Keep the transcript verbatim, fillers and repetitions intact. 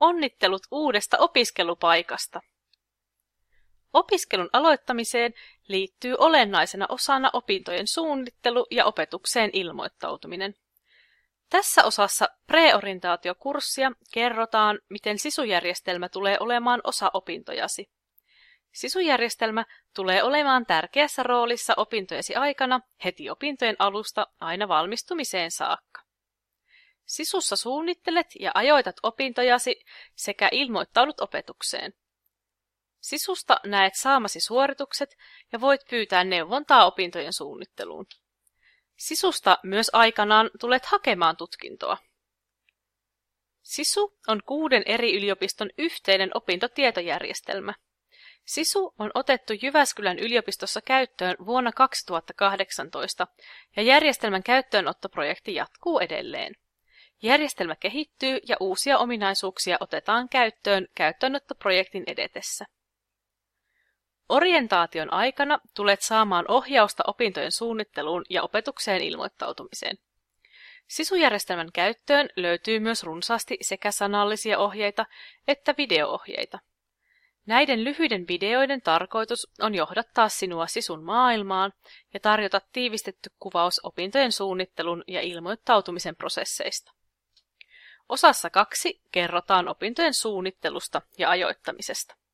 Onnittelut uudesta opiskelupaikasta! Opiskelun aloittamiseen liittyy olennaisena osana opintojen suunnittelu ja opetukseen ilmoittautuminen. Tässä osassa preorientaatiokurssia kerrotaan, miten sisujärjestelmä tulee olemaan osa opintojasi. Sisujärjestelmä tulee olemaan tärkeässä roolissa opintojesi aikana heti opintojen alusta aina valmistumiseen saakka. Sisussa suunnittelet ja ajoitat opintojasi sekä ilmoittaudut opetukseen. Sisusta näet saamasi suoritukset ja voit pyytää neuvontaa opintojen suunnitteluun. Sisusta myös aikanaan tulet hakemaan tutkintoa. Sisu on kuuden eri yliopiston yhteinen opintotietojärjestelmä. Sisu on otettu Jyväskylän yliopistossa käyttöön vuonna kaksituhattakahdeksantoista ja järjestelmän käyttöönottoprojekti jatkuu edelleen. Järjestelmä kehittyy ja uusia ominaisuuksia otetaan käyttöön käyttöönottoprojektin edetessä. Orientaation aikana tulet saamaan ohjausta opintojen suunnitteluun ja opetukseen ilmoittautumiseen. Sisujärjestelmän käyttöön löytyy myös runsaasti sekä sanallisia ohjeita että video-ohjeita. Näiden lyhyiden videoiden tarkoitus on johdattaa sinua Sisun maailmaan ja tarjota tiivistetty kuvaus opintojen suunnittelun ja ilmoittautumisen prosesseista. Osassa kaksi kerrotaan opintojen suunnittelusta ja ajoittamisesta.